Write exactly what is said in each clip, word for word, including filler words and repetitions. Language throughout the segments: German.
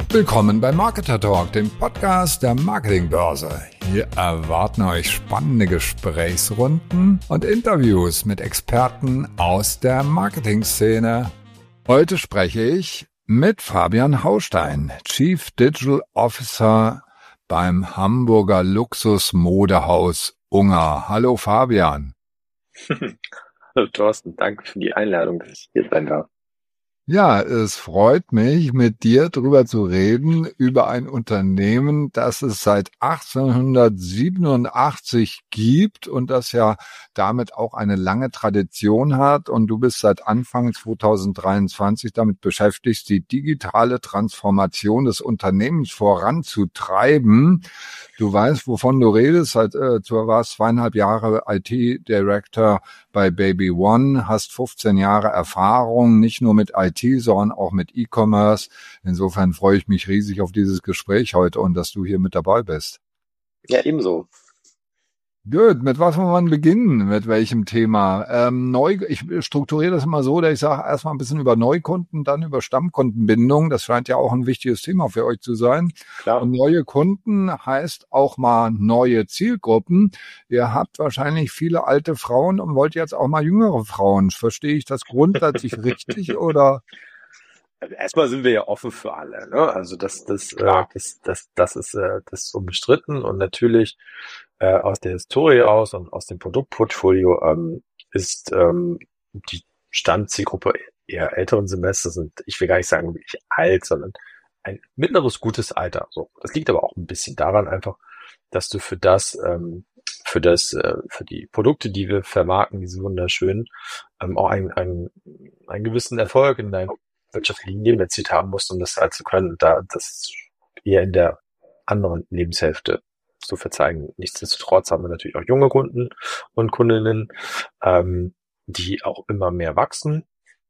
Willkommen bei Marketer Talk, dem Podcast der Marketingbörse. Hier erwarten euch spannende Gesprächsrunden und Interviews mit Experten aus der Marketingszene. Heute spreche ich mit Fabian Haustein, Chief Digital Officer beim Hamburger Luxusmodehaus Unger. Hallo Fabian. Hallo Thorsten, danke für die Einladung, dass ich hier sein darf. Ja, es freut mich, mit dir drüber zu reden, über ein Unternehmen, das es seit achtzehnhundertsiebenundachtzig gibt und das ja damit auch eine lange Tradition hat. Und du bist seit Anfang zweitausenddreiundzwanzig damit beschäftigt, die digitale Transformation des Unternehmens voranzutreiben. Du weißt, wovon du redest. Seit, äh, du warst zweieinhalb Jahre I T-Director bei Baby One, hast fünfzehn Jahre Erfahrung, nicht nur mit I T, sondern auch mit E-Commerce. Insofern freue ich mich riesig auf dieses Gespräch heute und dass du hier mit dabei bist. Ja, ebenso. Gut, mit was wollen wir beginnen? Mit welchem Thema? Ähm, neu, ich strukturiere das immer so, dass ich sage, erstmal ein bisschen über Neukunden, dann über Stammkundenbindung. Das scheint ja auch ein wichtiges Thema für euch zu sein. Klar. Und neue Kunden heißt auch mal neue Zielgruppen. Ihr habt wahrscheinlich viele alte Frauen und wollt jetzt auch mal jüngere Frauen. Verstehe ich das grundsätzlich richtig oder? Also erstmal sind wir ja offen für alle, ne? Also das, das, äh, das, das, das ist, äh, das ist unbestritten und natürlich äh, aus der Historie aus und aus dem Produktportfolio ähm, ist ähm, die Stammzielgruppe eher älteren Semesters und ich will gar nicht sagen wirklich alt, sondern ein mittleres gutes Alter. So, das liegt aber auch ein bisschen daran einfach, dass du für das, ähm, für das, äh, für die Produkte, die wir vermarkten, diese wunderschönen, ähm, auch einen, einen, einen gewissen Erfolg in deinem wirtschaftlichen Leben erzielt haben musst, um das halt zu können, da das eher in der anderen Lebenshälfte zu verzeigen. Nichtsdestotrotz haben wir natürlich auch junge Kunden und Kundinnen, ähm, die auch immer mehr wachsen.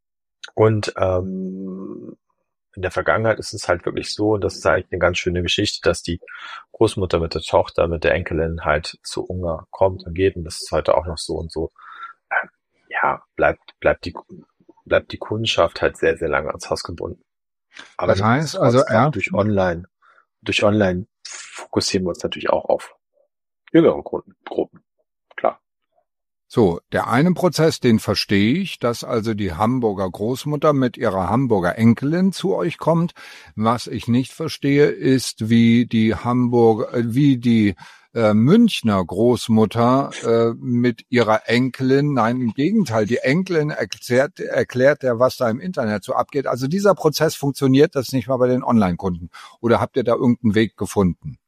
Und ähm, in der Vergangenheit ist es halt wirklich so, und das ist eigentlich eine ganz schöne Geschichte, dass die Großmutter mit der Tochter, mit der Enkelin halt zu Unger kommt und geht. Und das ist heute auch noch so und so. Ähm, ja, bleibt, bleibt die bleibt die Kundschaft halt sehr, sehr lange ans Haus gebunden. Aber das heißt also, ja, durch Online, durch Online fokussieren wir uns natürlich auch auf jüngere Kundengruppen. Klar. So, der eine Prozess, den verstehe ich, dass also die Hamburger Großmutter mit ihrer Hamburger Enkelin zu euch kommt. Was ich nicht verstehe, ist, wie die Hamburg, wie die äh, Münchner Großmutter äh, mit ihrer Enkelin, nein, im Gegenteil, die Enkelin erklärt, erklärt der, was da im Internet so abgeht. Also dieser Prozess funktioniert das nicht mal bei den Online-Kunden. Oder habt ihr da irgendeinen Weg gefunden?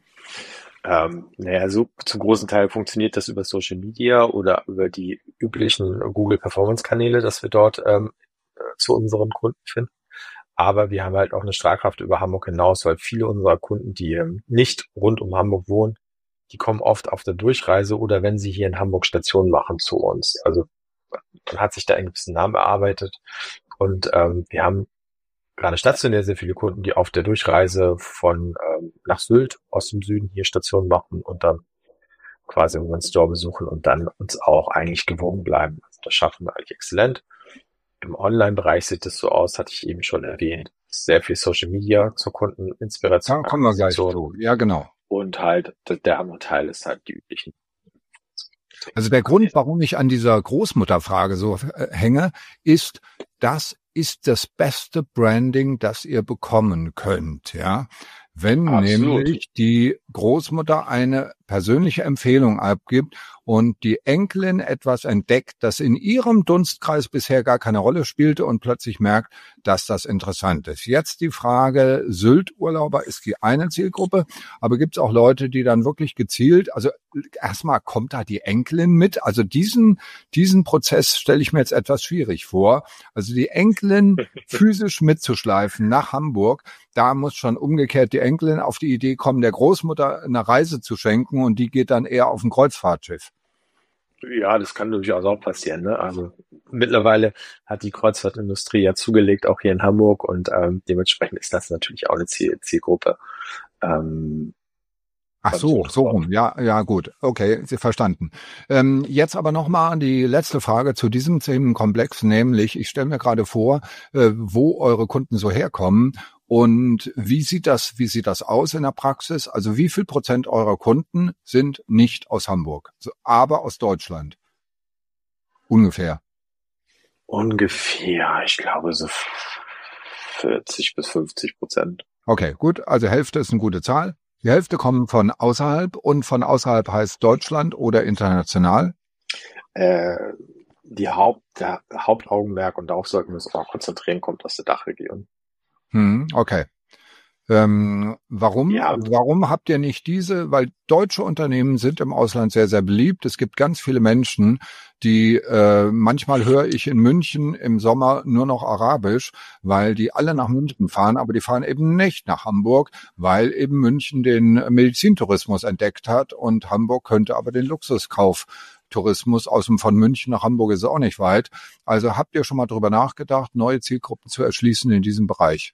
Ähm, naja, so zum großen Teil funktioniert das über Social Media oder über die üblichen Google Performance Kanäle, dass wir dort ähm, zu unseren Kunden finden. Aber wir haben halt auch eine Strahlkraft über Hamburg hinaus, weil viele unserer Kunden, die ähm, nicht rund um Hamburg wohnen, die kommen oft auf der Durchreise oder wenn sie hier in Hamburg Station machen zu uns. Also man hat sich da einen gewissen Namen erarbeitet und ähm, wir haben gerade stationär sehr viele Kunden, die auf der Durchreise von ähm, nach Sylt aus dem Süden hier Station machen und dann quasi unseren Store besuchen und dann uns auch eigentlich gewogen bleiben. Also das schaffen wir eigentlich exzellent. Im Online-Bereich sieht es so aus, hatte ich eben schon erwähnt. Sehr viel Social Media zur Kundeninspiration. Da kommen wir gleich zu. Ja, genau. Und halt, der andere Teil ist halt die üblichen. Also der Grund, warum ich an dieser Großmutterfrage so äh, hänge, ist, das ist das beste Branding, das ihr bekommen könnt, ja. Wenn Absolut. Nämlich die Großmutter eine persönliche Empfehlung abgibt und die Enkelin etwas entdeckt, das in ihrem Dunstkreis bisher gar keine Rolle spielte und plötzlich merkt, dass das interessant ist. Jetzt die Frage, Sylt-Urlauber ist die eine Zielgruppe, aber gibt es auch Leute, die dann wirklich gezielt, also erstmal kommt da die Enkelin mit, also diesen diesen Prozess stelle ich mir jetzt etwas schwierig vor, also die Enkelin physisch mitzuschleifen nach Hamburg, da muss schon umgekehrt die Enkelin auf die Idee kommen, der Großmutter eine Reise zu schenken und die geht dann eher auf ein Kreuzfahrtschiff. Ja, das kann durchaus auch passieren, ne? Also mittlerweile hat die Kreuzfahrtindustrie ja zugelegt, auch hier in Hamburg und ähm, dementsprechend ist das natürlich auch eine Ziel Zielgruppe. Ähm, Ach so, so rum. Ja, ja, gut. Okay, verstanden. Ähm, jetzt aber nochmal die letzte Frage zu diesem Themenkomplex, nämlich, ich stelle mir gerade vor, äh, wo eure Kunden so herkommen Und wie sieht das, wie sieht das aus in der Praxis? Also wie viel Prozent eurer Kunden sind nicht aus Hamburg, aber aus Deutschland? Ungefähr. Ungefähr, ich glaube so vierzig bis fünfzig Prozent. Okay, gut. Also Hälfte ist eine gute Zahl. Die Hälfte kommen von außerhalb und von außerhalb heißt Deutschland oder international? Äh, die Haupt, der Hauptaugenmerk, und darauf sollten wir uns auch konzentrieren, kommt aus der Dachregion. Hm, okay. Ähm, warum? Ja. Warum habt ihr nicht diese? Weil deutsche Unternehmen sind im Ausland sehr, sehr beliebt. Es gibt ganz viele Menschen, die äh, manchmal höre ich in München im Sommer nur noch Arabisch, weil die alle nach München fahren, aber die fahren eben nicht nach Hamburg, weil eben München den Medizintourismus entdeckt hat und Hamburg könnte aber den Luxuskauf-Tourismus aus dem von München nach Hamburg ist auch nicht weit. Also habt ihr schon mal drüber nachgedacht, neue Zielgruppen zu erschließen in diesem Bereich?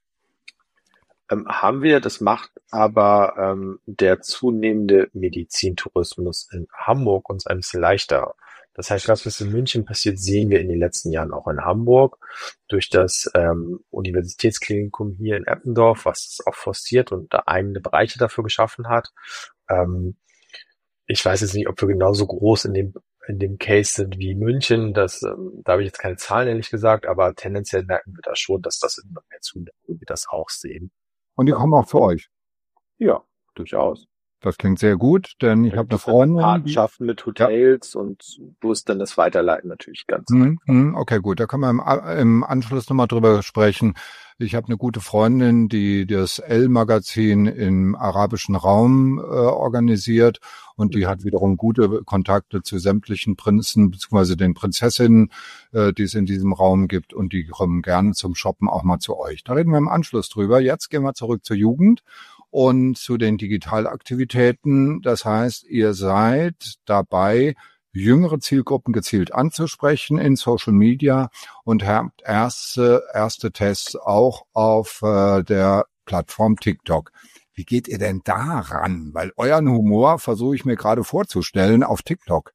Ähm, haben wir, das macht aber ähm, der zunehmende Medizintourismus in Hamburg uns ein bisschen leichter. Das heißt, das, was in München passiert, sehen wir in den letzten Jahren auch in Hamburg durch das ähm, Universitätsklinikum hier in Eppendorf, was es auch forciert und da eigene Bereiche dafür geschaffen hat. Ähm, ich weiß jetzt nicht, ob wir genauso groß in dem in dem Case sind wie München. Das, ähm, da habe ich jetzt keine Zahlen, ehrlich gesagt, aber tendenziell merken wir da schon, dass das immer mehr zunimmt und wir das auch sehen. Und die kommen auch für euch? Ja, durchaus. Das klingt sehr gut, denn ich habe eine Freundin. Partnerschaften mit Hotels, ja. Und wo ist dann das Weiterleiten natürlich ganz. Mhm, okay, gut. Da können wir im, im Anschluss nochmal drüber sprechen. Ich habe eine gute Freundin, die das Elle-Magazin im arabischen Raum äh, organisiert und die hat wiederum gute Kontakte zu sämtlichen Prinzen bzw. den Prinzessinnen, äh, die es in diesem Raum gibt und die kommen gerne zum Shoppen auch mal zu euch. Da reden wir im Anschluss drüber. Jetzt gehen wir zurück zur Jugend und zu den Digitalaktivitäten. Das heißt, ihr seid dabei, jüngere Zielgruppen gezielt anzusprechen in Social Media und habt erste, erste Tests auch auf äh, der Plattform TikTok. Wie geht ihr denn da ran? Weil euren Humor versuche ich mir gerade vorzustellen auf TikTok.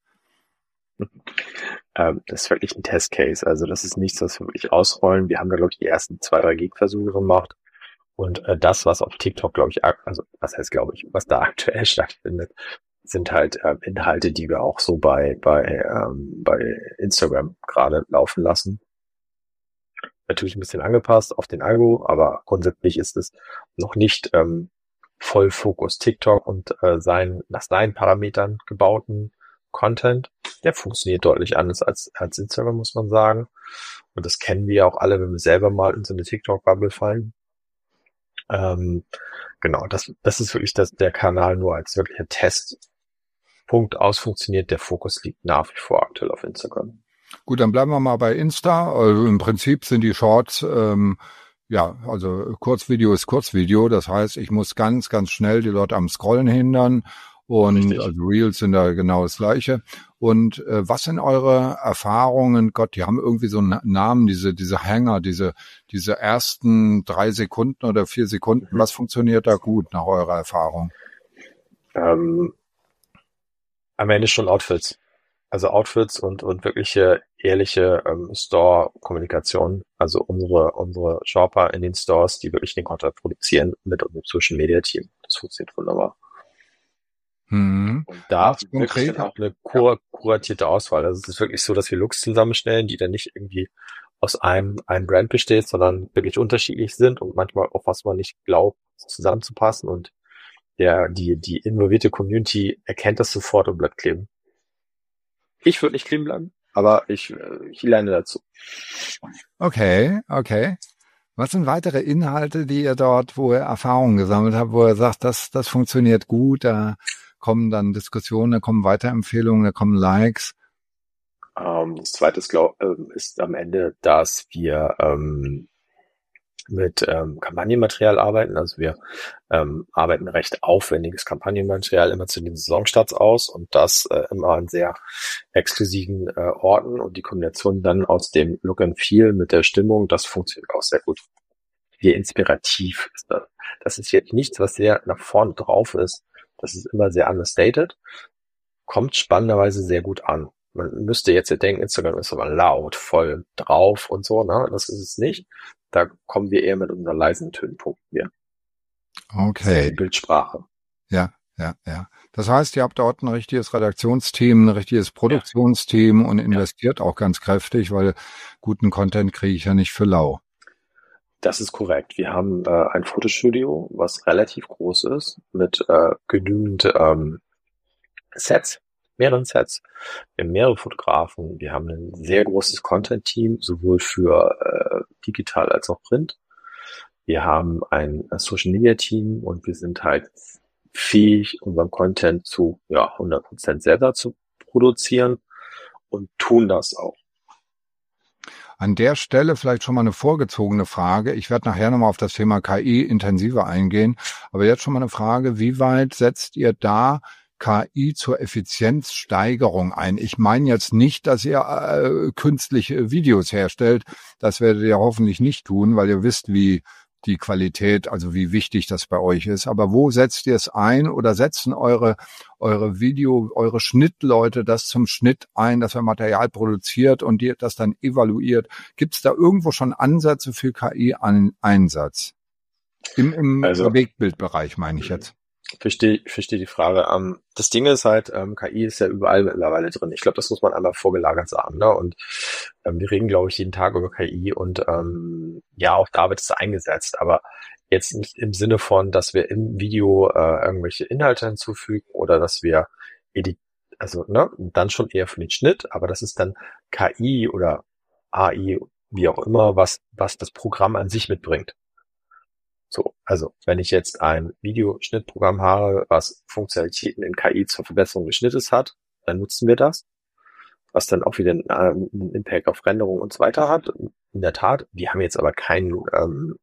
Ähm, das ist wirklich ein Testcase. Also das ist nichts, was wir wirklich ausrollen. Wir haben da, glaube ich, die ersten zwei, drei Gig-Versuche gemacht. Und äh, das, was auf TikTok, glaube ich, also was heißt, glaube ich, was da aktuell stattfindet, sind halt äh, Inhalte, die wir auch so bei bei ähm, bei Instagram gerade laufen lassen. Natürlich ein bisschen angepasst auf den Algo, aber grundsätzlich ist es noch nicht ähm, voll Fokus TikTok und äh, sein nach seinen Parametern gebauten Content. Der funktioniert deutlich anders als als Instagram, muss man sagen. Und das kennen wir auch alle, wenn wir selber mal in so eine TikTok-Bubble fallen. Ähm, genau, das das ist wirklich das, der Kanal nur als wirklicher Testpunkt ausfunktioniert. Der Fokus liegt nach wie vor aktuell auf Instagram. Gut, dann bleiben wir mal bei Insta. Also im Prinzip sind die Shorts, ähm, ja, also Kurzvideo ist Kurzvideo. Das heißt, ich muss ganz, ganz schnell die Leute am Scrollen hindern. Und Richtig. Also Reels sind da genau das Gleiche. Und äh, was sind eure Erfahrungen? Gott, die haben irgendwie so einen Namen, diese diese Hanger, diese diese ersten drei Sekunden oder vier Sekunden. Mhm. Was funktioniert da gut nach eurer Erfahrung? Ähm, am Ende schon Outfits. Also Outfits und und wirkliche ehrliche ähm, Store-Kommunikation. Also unsere unsere Shopper in den Stores, die wirklich den Content produzieren mit unserem Social Media Team. Das funktioniert wunderbar. Hm. Und da wirklich dann auch eine kur- kuratierte Auswahl. Also es ist wirklich so, dass wir Looks zusammenstellen, die dann nicht irgendwie aus einem einem Brand besteht, sondern wirklich unterschiedlich sind und manchmal auch, was man nicht glaubt, zusammenzupassen. Und der die die involvierte Community erkennt das sofort und bleibt kleben. Ich würde nicht kleben bleiben, aber ich ich lerne dazu. Okay, okay. Was sind weitere Inhalte, die ihr dort, wo ihr Erfahrungen gesammelt habt, wo ihr sagt, das das funktioniert gut, da kommen dann Diskussionen, da kommen Weiterempfehlungen, da kommen Likes? Ähm, das zweite ist, glaub, ist am Ende, dass wir ähm, mit ähm, Kampagnenmaterial arbeiten. Also wir ähm, arbeiten recht aufwendiges Kampagnenmaterial immer zu den Saisonstarts aus und das äh, immer an sehr exklusiven äh, Orten und die Kombination dann aus dem Look and Feel mit der Stimmung, das funktioniert auch sehr gut. Wie inspirativ ist das? Das ist jetzt nichts, was sehr nach vorne drauf ist. Das ist immer sehr understated, kommt spannenderweise sehr gut an. Man müsste jetzt ja denken, Instagram ist aber laut, voll drauf und so, ne? Das ist es nicht. da kommen wir eher mit unseren leisen Tönpunkten hier. Okay. Die Bildsprache. Ja, ja, ja. Das heißt, ihr habt dort ein richtiges Redaktionsteam, ein richtiges Produktionsteam ja. und investiert ja. auch ganz kräftig, weil guten Content kriege ich ja nicht für lau. Das ist korrekt. Wir haben äh, ein Fotostudio, was relativ groß ist, mit äh, genügend ähm, Sets, mehreren Sets. Wir haben mehrere Fotografen. Wir haben ein sehr großes Content-Team, sowohl für äh, digital als auch Print. Wir haben ein Social-Media-Team und wir sind halt fähig, unseren Content zu ja hundert Prozent selber zu produzieren und tun das auch. An der Stelle vielleicht schon mal eine vorgezogene Frage. Ich werde nachher nochmal auf das Thema K I intensiver eingehen. Aber jetzt schon mal eine Frage, wie weit setzt ihr da K I zur Effizienzsteigerung ein? Ich meine jetzt nicht, dass ihr äh, künstliche Videos herstellt. Das werdet ihr hoffentlich nicht tun, weil ihr wisst, wie die Qualität, also wie wichtig das bei euch ist. Aber wo setzt ihr es ein oder setzen eure eure Video, eure Schnittleute das zum Schnitt ein, dass er Material produziert und ihr das dann evaluiert? Gibt es da irgendwo schon Ansätze für K I-Einsatz? Im, im also, Bewegtbildbereich meine ich jetzt. Verstehe, verstehe die Frage. Um, das Ding ist halt, um, K I ist ja überall mittlerweile drin. Ich glaube, das muss man einmal vorgelagert sagen. Ne? Und um, wir reden, glaube ich, jeden Tag über K I und um, ja, auch da wird es eingesetzt. Aber jetzt nicht im Sinne von, dass wir im Video äh, irgendwelche Inhalte hinzufügen oder dass wir edit, also ne, dann schon eher für den Schnitt. Aber das ist dann K I oder A I, wie auch immer, was was das Programm an sich mitbringt. So, also wenn ich jetzt ein Videoschnittprogramm habe, was Funktionalitäten in K I zur Verbesserung des Schnittes hat, dann nutzen wir das, was dann auch wieder einen, einen Impact auf Renderung und so weiter hat. In der Tat, wir haben jetzt aber keinen, ähm,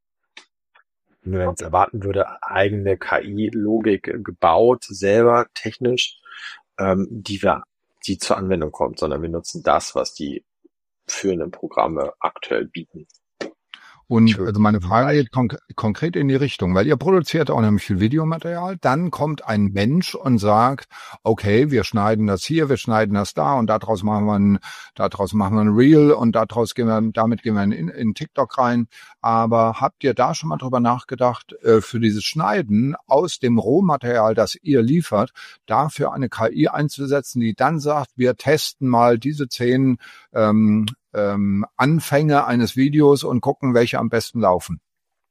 wenn man es erwarten würde, eigene K I-Logik gebaut, selber technisch, ähm, die wir, die zur Anwendung kommt, sondern wir nutzen das, was die führenden Programme aktuell bieten. Und also meine Frage geht konk- konkret in die Richtung, weil ihr produziert auch nämlich viel Videomaterial. Dann kommt ein Mensch und sagt, okay, wir schneiden das hier, wir schneiden das da und daraus machen wir ein, daraus machen wir ein Reel und daraus gehen wir, damit gehen wir in, in TikTok rein. Aber habt ihr da schon mal drüber nachgedacht, äh, für dieses Schneiden aus dem Rohmaterial, das ihr liefert, dafür eine K I einzusetzen, die dann sagt, wir testen mal diese zehn ähm, Ähm, Anfänge eines Videos und gucken, welche am besten laufen?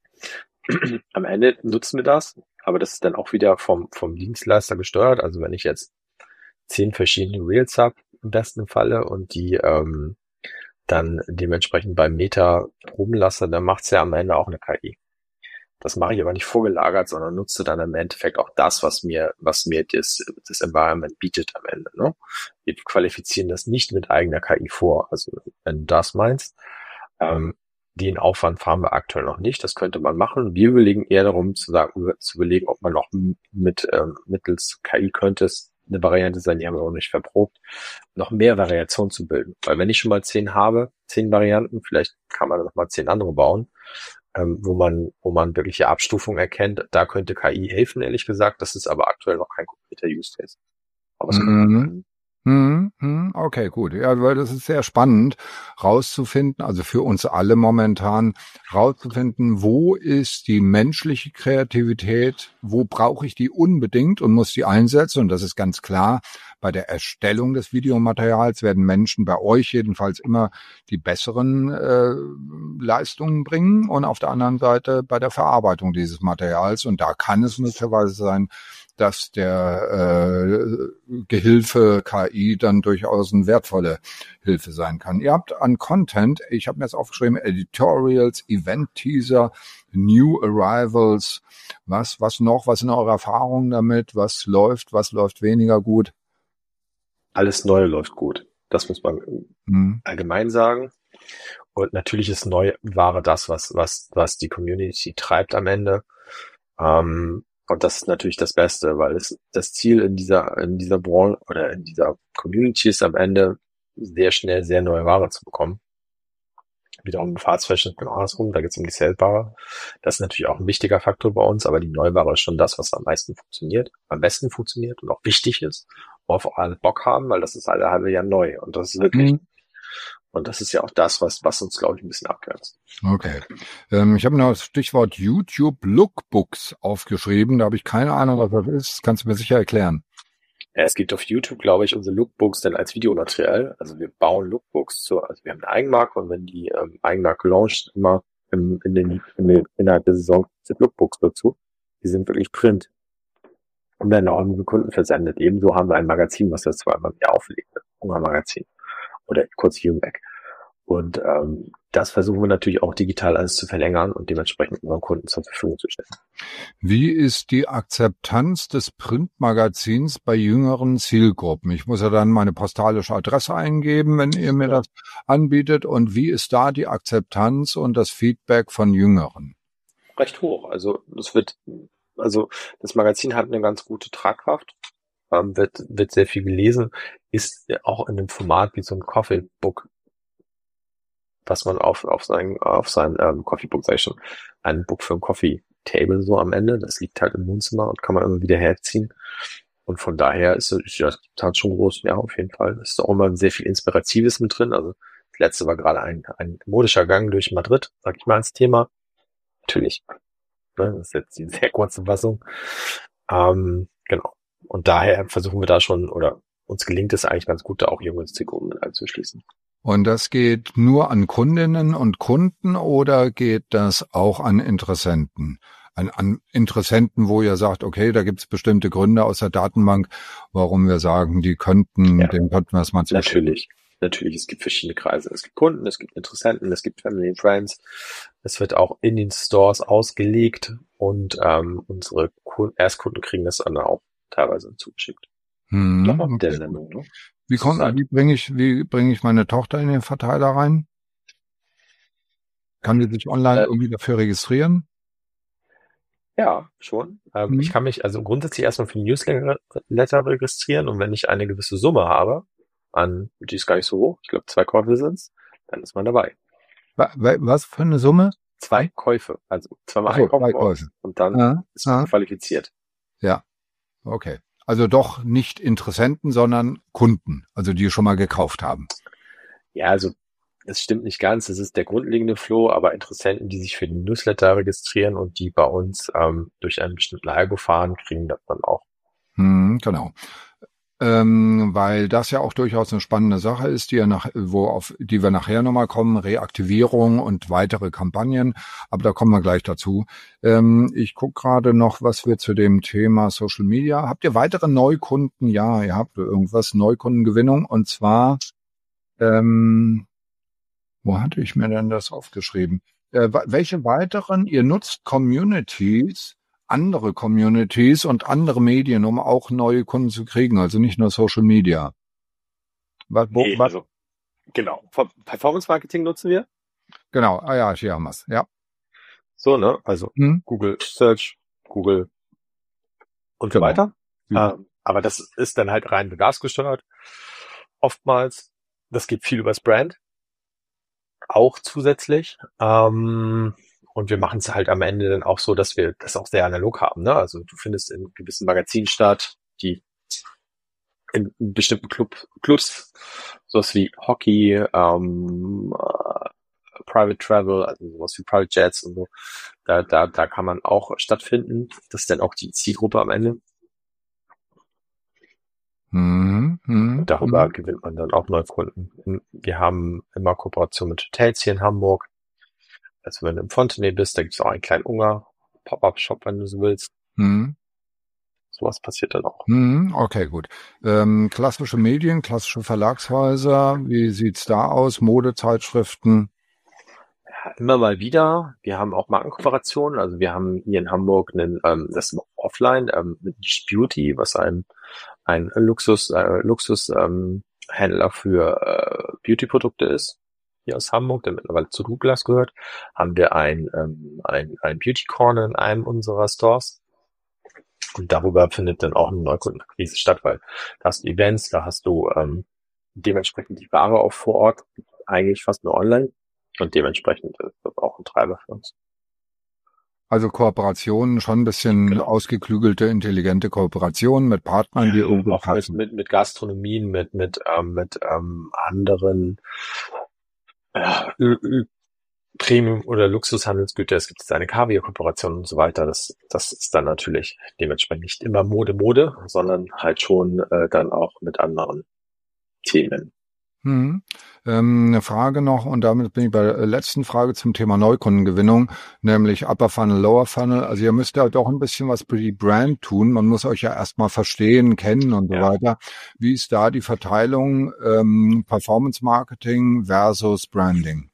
Am Ende nutzen wir das, aber das ist dann auch wieder vom, vom Dienstleister gesteuert. Also wenn ich jetzt zehn verschiedene Reels habe, im besten Falle, und die ähm, dann dementsprechend beim Meta proben lasse, dann macht es ja am Ende auch eine K I. Das mache ich aber nicht vorgelagert, sondern nutze dann im Endeffekt auch das, was mir, was mir das, das Environment bietet am Ende. Ne? Wir qualifizieren das nicht mit eigener K I vor. Also wenn du das meinst, ähm, den Aufwand fahren wir aktuell noch nicht. Das könnte man machen. Wir überlegen eher darum zu sagen, zu überlegen, ob man noch mit ähm, mittels K I könnte es eine Variante sein, die haben wir auch nicht verprobt, noch mehr Variationen zu bilden. Weil wenn ich schon mal zehn habe, zehn Varianten, vielleicht kann man noch mal zehn andere bauen. Ähm, wo man, wo man wirkliche Abstufung erkennt, da könnte K I helfen, ehrlich gesagt. Das ist aber aktuell noch kein konkreter Use Case. Aber es mhm. Mhm. Okay, gut. Ja, weil das ist sehr spannend, rauszufinden, also für uns alle momentan, rauszufinden, wo ist die menschliche Kreativität, wo brauche ich die unbedingt und muss die einsetzen. Und das ist ganz klar, bei der Erstellung des Videomaterials werden Menschen bei euch jedenfalls immer die besseren äh, Leistungen bringen und auf der anderen Seite bei der Verarbeitung dieses Materials. Und da kann es möglicherweise sein, dass der äh, Gehilfe K I dann durchaus eine wertvolle Hilfe sein kann. Ihr habt an Content, ich habe mir jetzt aufgeschrieben, Editorials, Event-Teaser, New Arrivals, was was noch, was sind eure Erfahrungen damit, was läuft, was läuft weniger gut? Alles Neue läuft gut. Das muss man hm. allgemein sagen. Und natürlich ist Neuware das, was was was die Community treibt am Ende. Ähm, Und das ist natürlich das Beste, weil es das Ziel in dieser in dieser Branche oder in dieser Community ist am Ende sehr schnell sehr neue Ware zu bekommen. Wiederum im Fast Fashion genau andersrum, da geht es um die Sale-Ware. Das ist natürlich auch ein wichtiger Faktor bei uns, aber die Neuware ist schon das, was am meisten funktioniert, am besten funktioniert und auch wichtig ist, worauf auch alle Bock haben, weil das ist alle halbe Jahr neu und das ist wirklich. Mhm. Und das ist ja auch das, was, was uns, glaube ich, ein bisschen abgrenzt. Okay. Ähm, ich habe noch das Stichwort YouTube Lookbooks aufgeschrieben. Da habe ich keine Ahnung, was das ist. Kannst du mir sicher erklären? Ja, es gibt auf YouTube, glaube ich, unsere Lookbooks dann als Videomaterial. Also wir bauen Lookbooks zu, also wir haben eine Eigenmarke und wenn die ähm, Eigenmarke launcht, immer im, in den, in den, innerhalb der Saison sind Lookbooks dazu. Die sind wirklich Print und werden auch an unsere Kunden versendet. Ebenso haben wir ein Magazin, was das zweimal im Jahr auflegt. Hunger Magazin. Oder kurz Humac. Und ähm, das versuchen wir natürlich auch digital alles zu verlängern und dementsprechend unseren Kunden zur Verfügung zu stellen. Wie ist die Akzeptanz des Printmagazins bei jüngeren Zielgruppen? Ich muss ja dann meine postalische Adresse eingeben, wenn ihr mir das anbietet. Und wie ist da die Akzeptanz und das Feedback von Jüngeren? Recht hoch. Also das wird, also das Magazin hat eine ganz gute Tragkraft, ähm, wird wird sehr viel gelesen, ist auch in einem Format wie so ein Coffee Book, was man auf auf sein auf sein ähm, Coffee Book, sag ich schon, ein Book für ein Coffee Table so am Ende. Das liegt halt im Wohnzimmer und kann man immer wieder herziehen. Und von daher ist es ja das schon groß, ja auf jeden Fall. Es ist auch immer sehr viel Inspiratives mit drin. Also das letzte war gerade ein ein modischer Gang durch Madrid, sag ich mal als Thema. Natürlich. Ne, das ist jetzt die sehr kurze Fassung. Ähm, genau. Und daher versuchen wir da schon, oder uns gelingt es eigentlich ganz gut, da auch junge Zielgruppen mit einzuschließen. Und das geht nur an Kundinnen und Kunden oder geht das auch an Interessenten? An, an Interessenten, wo ihr sagt, okay, da gibt es bestimmte Gründe aus der Datenbank, warum wir sagen, die könnten, Ja, dem könnten wir es mal zuschicken. Natürlich. Natürlich, es gibt verschiedene Kreise. Es gibt Kunden, es gibt Interessenten, es gibt Family and Friends. Es wird auch in den Stores ausgelegt und ähm, unsere Kunden, Erstkunden kriegen das dann auch teilweise zugeschickt. Hm, Noch auf okay. der Sendung, ne? Wie, kon- wie bringe ich, wie bringe ich meine Tochter in den Verteiler rein? Kann die sich online Äh, irgendwie dafür registrieren? ja, schon. Ähm, Hm. ich kann mich also grundsätzlich erstmal für den Newsletter registrieren und wenn ich eine gewisse Summe habe, an, die ist gar nicht so hoch, ich glaube zwei Käufe sind's, dann ist man dabei. Wa- wa- Was für eine Summe? Zwei Käufe, also zweimal Ach so, einkaufen zwei bei uns Käufe. und dann Ah, ist man ah, qualifiziert. ja, okay. Also doch nicht Interessenten, sondern Kunden, also die schon mal gekauft haben. Ja, also es stimmt nicht ganz, das ist der grundlegende Flow, aber Interessenten, die sich für den Newsletter registrieren und die bei uns ähm, durch einen bestimmten Algo fahren, kriegen das dann auch. Hm, genau. Ähm, weil das ja auch durchaus eine spannende Sache ist, die ja nach, wo auf die wir nachher nochmal kommen, Reaktivierung und weitere Kampagnen, aber da kommen wir gleich dazu. Ähm, ich gucke gerade noch, was wir zu dem Thema Social Media. Habt ihr weitere Neukunden? Ja, ihr habt irgendwas, Neukundengewinnung, und zwar, ähm, wo hatte ich mir denn das aufgeschrieben? Äh, wa- welche weiteren, ihr nutzt Communities, andere Communities und andere Medien, um auch neue Kunden zu kriegen, also nicht nur Social Media. Was, wo, Nee, was? also genau. Performance Marketing nutzen wir. Genau, ah ja, hier haben wir's. Ja. So, ne? Also Hm, Google Search, Google und so genau. weiter. Ja. Ähm, aber das ist dann halt rein bedarfsgesteuert. Oftmals, das geht viel übers Brand, auch zusätzlich. Ähm, und wir machen es halt am Ende dann auch so, dass wir das auch sehr analog haben. Ne? Also du findest in gewissen Magazinen statt, die in bestimmten Club, Clubs, sowas wie Hockey, ähm, äh, Private Travel, also sowas wie Private Jets und so. Da, da, da kann man auch stattfinden. Das ist dann auch die Zielgruppe am Ende. Hm, hm, Und darüber hm. gewinnt man dann auch Neukunden. Wir haben immer Kooperation mit Hotels hier in Hamburg. Also wenn du im Fontenay bist, da gibt's auch einen kleinen Unger, Pop-up-Shop, wenn du so willst. Hm. Sowas passiert dann auch. Hm, okay, gut. Ähm, klassische Medien, klassische Verlagshäuser, wie sieht's da aus? Modezeitschriften? Ja, immer mal wieder. Wir haben auch Markenkooperationen. Also wir haben hier in Hamburg einen, ähm, das ist offline, ähm, mit Niche Beauty, was ein, ein Luxus, äh, Luxus, ähm, Händler für äh, Beauty-Produkte ist. Hier aus Hamburg, der mittlerweile zu Douglas gehört, haben wir ein, ähm, ein, ein Beauty Corner in einem unserer Stores. Und darüber findet dann auch eine Neukundenakquise statt, weil da hast du Events, da hast du ähm, dementsprechend die Ware auch vor Ort, eigentlich fast nur online. Und dementsprechend ist das auch ein Treiber für uns. Also Kooperationen, schon ein bisschen Genau. ausgeklügelte, intelligente Kooperationen mit Partnern, die irgendwo Auch mit, passen. mit, mit Gastronomien, mit, mit, ähm, mit ähm, anderen ja, Premium- oder Luxushandelsgüter, es gibt jetzt eine Kaviar-Kooperation und so weiter, das, das ist dann natürlich dementsprechend nicht immer Mode, Mode, sondern halt schon äh, dann auch mit anderen Themen. Hm. Ähm, eine Frage noch, und damit bin ich bei der letzten Frage zum Thema Neukundengewinnung, nämlich Upper Funnel, Lower Funnel. Also ihr müsst ja doch ein bisschen was für die Brand tun. Man muss euch ja erstmal verstehen, kennen und so Ja. weiter. Wie ist da die Verteilung ähm, Performance Marketing versus Branding?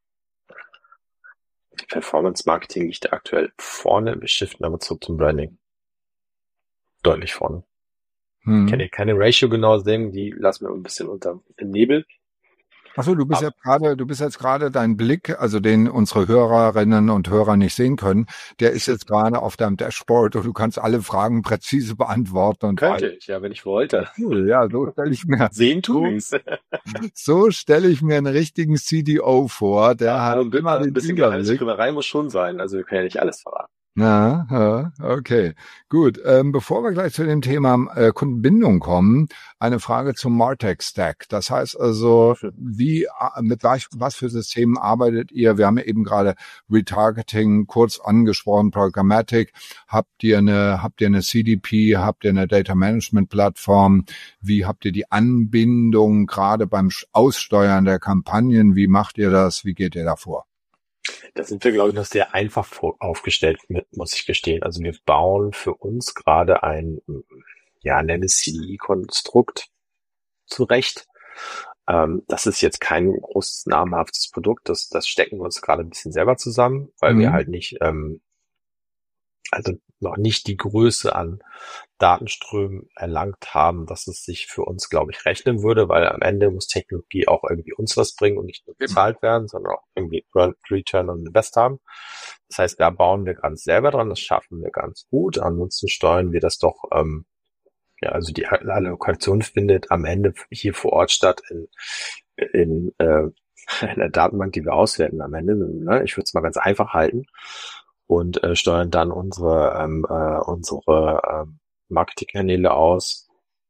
Performance Marketing liegt aktuell vorne, wir shiften aber zurück zum Branding. Deutlich vorne. Hm. Ich kann hier keine Ratio genau sehen, die lassen wir ein bisschen unter im Nebel. Achso, du bist Aber- jetzt gerade, du bist jetzt gerade dein Blick, also den unsere Hörerinnen und Hörer nicht sehen können, der ist jetzt gerade auf deinem Dashboard und du kannst alle Fragen präzise beantworten und Könnte ich, ja, wenn ich wollte. cool, ja, so stelle ich mir Sehen so, tu's. so stelle ich mir einen richtigen C D O vor, der Ja, hat ein immer ein den bisschen Überblick. Geheimniskrämerei muss schon sein, also wir können ja nicht alles verraten. Ja, ja, okay, gut. Ähm, bevor wir gleich zu dem Thema äh, Kundenbindung kommen, eine Frage zum Martech Stack. Das heißt also, wie, äh, mit was, was für Systemen arbeitet ihr? Wir haben ja eben gerade Retargeting kurz angesprochen, Programmatic. Habt ihr eine, habt ihr eine C D P? Habt ihr eine Data Management Plattform? Wie habt ihr die Anbindung gerade beim Aussteuern der Kampagnen? Wie macht ihr das? Wie geht ihr da vor? Da sind wir, glaube ich, noch sehr einfach aufgestellt mit, muss ich gestehen. Also wir bauen für uns gerade ein, ja, nenne es C D E-Konstrukt zurecht. Ähm, das ist jetzt kein großes namhaftes Produkt. Das, das stecken wir uns gerade ein bisschen selber zusammen, weil Mhm. wir halt nicht, ähm, also noch nicht die Größe an Datenströmen erlangt haben, dass es sich für uns, glaube ich, rechnen würde, weil am Ende muss Technologie auch irgendwie uns was bringen und nicht nur bezahlt werden, sondern auch irgendwie Return on Invest haben. Das heißt, da bauen wir ganz selber dran, das schaffen wir ganz gut. Ansonsten steuern wir das doch, ähm, ja, also die Allokation findet am Ende hier vor Ort statt in, in, äh, in der Datenbank, die wir auswerten am Ende. Ne? Ich würde es mal ganz einfach halten und äh, steuern dann unsere ähm, äh, unsere ähm, Marketingkanäle aus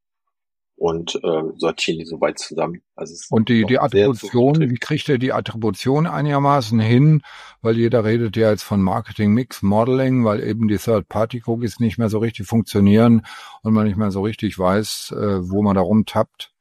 und äh, sortieren die soweit zusammen. Also es ist Und die, die noch sehr Attribution, zufällig. wie kriegt ihr die Attribution einigermaßen hin? Weil jeder redet ja jetzt von Marketing Mix Modeling, weil eben die Third-Party-Cookies nicht mehr so richtig funktionieren und man nicht mehr so richtig weiß, äh, wo man da rumtappt.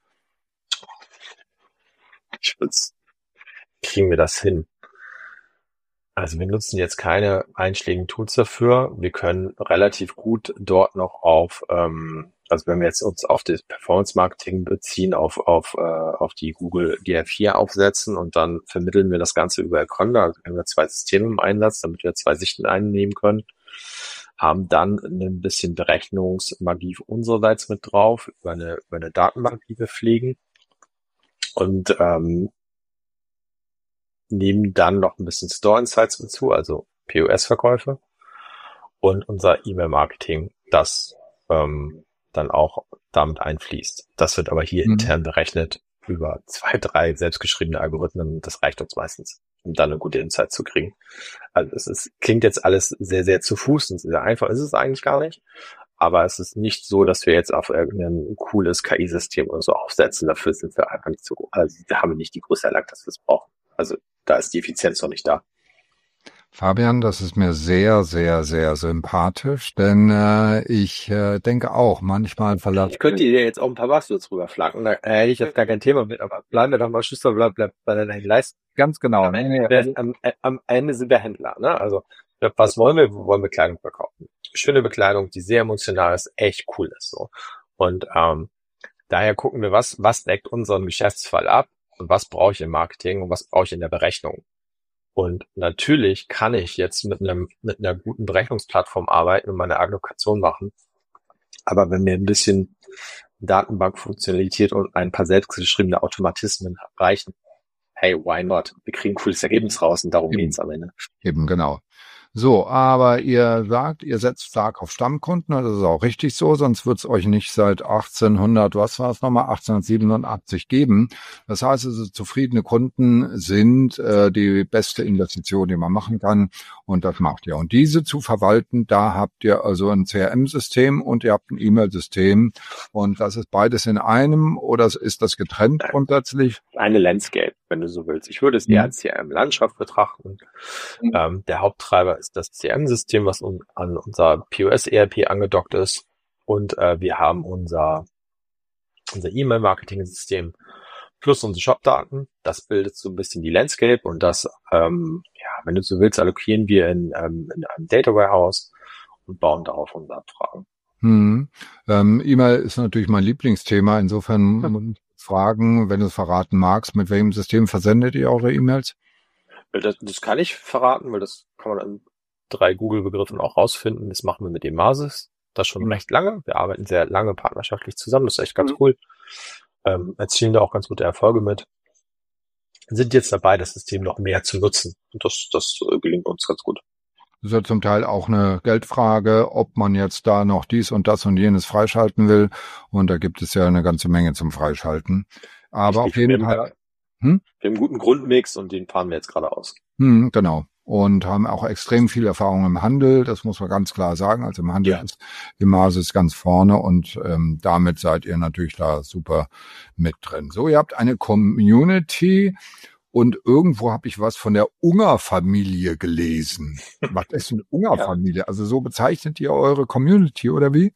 Ich würd's, kriegen wir das hin? Also wir nutzen jetzt keine einschlägigen Tools dafür. Wir können relativ gut dort noch auf, ähm, also wenn wir jetzt uns auf das Performance-Marketing beziehen, auf auf äh, auf die Google G R vier aufsetzen und dann vermitteln wir das Ganze über Conda. Also wir haben wir zwei Systeme im Einsatz, damit wir zwei Sichten einnehmen können. Haben dann ein bisschen Berechnungsmagie unsererseits mit drauf, über eine, über eine Datenbank, die wir pflegen. Und ähm, nehmen dann noch ein bisschen Store Insights hinzu, also P O S-Verkäufe und unser E-Mail-Marketing, das ähm, dann auch damit einfließt. Das wird aber hier Mhm. intern berechnet über zwei, drei selbstgeschriebene Algorithmen. Das reicht uns meistens, um dann eine gute Insight zu kriegen. Also es ist, klingt jetzt alles sehr, sehr zu Fuß und sehr einfach ist es eigentlich gar nicht. Aber es ist nicht so, dass wir jetzt auf irgendein cooles K I-System oder so aufsetzen. Dafür sind wir einfach nicht so, also da haben wir nicht die Größe erlangt, dass wir es brauchen. Also da ist die Effizienz noch nicht da. Fabian, das ist mir sehr, sehr, sehr sympathisch, denn äh, ich äh, denke auch, manchmal verlassen. Ich könnte dir jetzt auch ein paar Buzzwords rüberflanken, da äh, hätte ich jetzt gar kein Thema mit, aber bleiben wir doch mal Schuster, bleib, bleib bei deinen Leisten. Ganz genau. Am Ende, am, am Ende sind wir Händler, ne? Also was wollen wir? Wir wollen Bekleidung verkaufen. Schöne Bekleidung, die sehr emotional ist, echt cool ist so. Und ähm, daher gucken wir, was was deckt unseren Geschäftsfall ab und was brauche ich im Marketing und was brauche ich in der Berechnung. Und natürlich kann ich jetzt mit einem mit einer guten Berechnungsplattform arbeiten und meine Allokation machen. Aber wenn mir ein bisschen Datenbankfunktionalität und ein paar selbstgeschriebene Automatismen reichen, hey, why not? Wir kriegen ein cooles Ergebnis raus und darum Eben. geht's am Ende. Eben, genau. So, aber ihr sagt, ihr setzt stark auf Stammkunden, das ist auch richtig so, sonst wird es euch nicht seit achtzehnhundert, was war es nochmal, achtzehnhundertsiebenundachtzig geben. Das heißt also, zufriedene Kunden sind äh, die beste Investition, die man machen kann, und das macht ihr. Und diese zu verwalten, da habt ihr also ein C R M-System und ihr habt ein E-Mail-System, und das ist beides in einem, oder ist das getrennt grundsätzlich? Eine Landscape, wenn du so willst. Ich würde es eher als C R M-Landschaft betrachten. Mhm. Ähm, der Haupttreiber ist das C R M-System, was un- an unser P O S-E R P angedockt ist. Und äh, wir haben unser, unser E-Mail-Marketing-System plus unsere Shop-Daten. Das bildet so ein bisschen die Landscape, und das, ähm, ja, wenn du so willst, allokieren wir in, ähm, in einem Data Warehouse und bauen darauf unsere Abfragen. Hm. Ähm, E-Mail ist natürlich mein Lieblingsthema. Insofern muss ich fragen, wenn du es verraten magst, mit welchem System versendet ihr eure E-Mails? Das, das kann ich verraten, weil das kann man an drei Google-Begriffen auch rausfinden. Das machen wir mit Emasis. Das schon mhm. recht lange. Wir arbeiten sehr lange partnerschaftlich zusammen. Das ist echt ganz mhm. cool. Ähm, erzielen da auch ganz gute Erfolge mit. Sind jetzt dabei, das System noch mehr zu nutzen. Und das, das äh, gelingt uns ganz gut. Das ist ja zum Teil auch eine Geldfrage, ob man jetzt da noch dies und das und jenes freischalten will. Und da gibt es ja eine ganze Menge zum Freischalten. Aber Richtig, auf jeden Fall. Hm? Wir haben einen guten Grundmix, und den fahren wir jetzt gerade aus. Hm, genau. Und haben auch extrem viel Erfahrung im Handel. Das muss man ganz klar sagen. Also im Handel ja. ist Emasis ganz vorne, und ähm, damit seid ihr natürlich da super mit drin. So, ihr habt eine Community. Und irgendwo habe ich was von der Unger-Familie gelesen. Was ist eine Unger-Familie? Ja. Also so bezeichnet ihr eure Community, oder wie?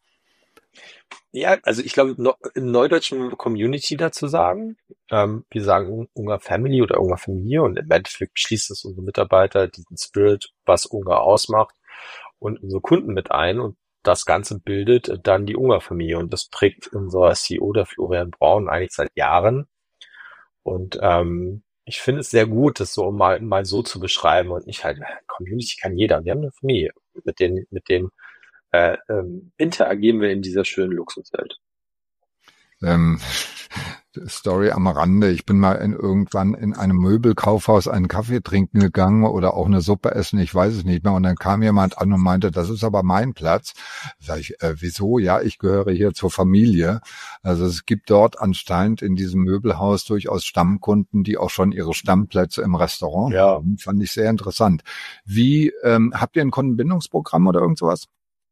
Ja, also ich glaube, im Neudeutschen Community dazu sagen. Ähm, wir sagen Unger Family oder Unger Familie, und im Endeffekt schließt es unsere Mitarbeiter, diesen Spirit, was Unger ausmacht, und unsere Kunden mit ein. Und das Ganze bildet dann die Unger Familie. Und das prägt unser C E O, der Florian Braun, eigentlich seit Jahren. Und ähm, ich finde es sehr gut, das so mal, mal so zu beschreiben, und nicht halt, Community kann jeder. Wir haben eine Familie. Mit den, mit den äh, ähm, interagieren wir in dieser schönen Luxuswelt. Ähm, Story am Rande. Ich bin mal in, irgendwann in einem Möbelkaufhaus einen Kaffee trinken gegangen oder auch eine Suppe essen, ich weiß es nicht mehr. Und dann kam jemand an und meinte, das ist aber mein Platz. Sag ich, äh, wieso? Ja, ich gehöre hier zur Familie. Also es gibt dort anscheinend in diesem Möbelhaus durchaus Stammkunden, die auch schon ihre Stammplätze im Restaurant ja. haben. Fand ich sehr interessant. Wie, ähm, habt ihr ein Kundenbindungsprogramm oder irgend sowas?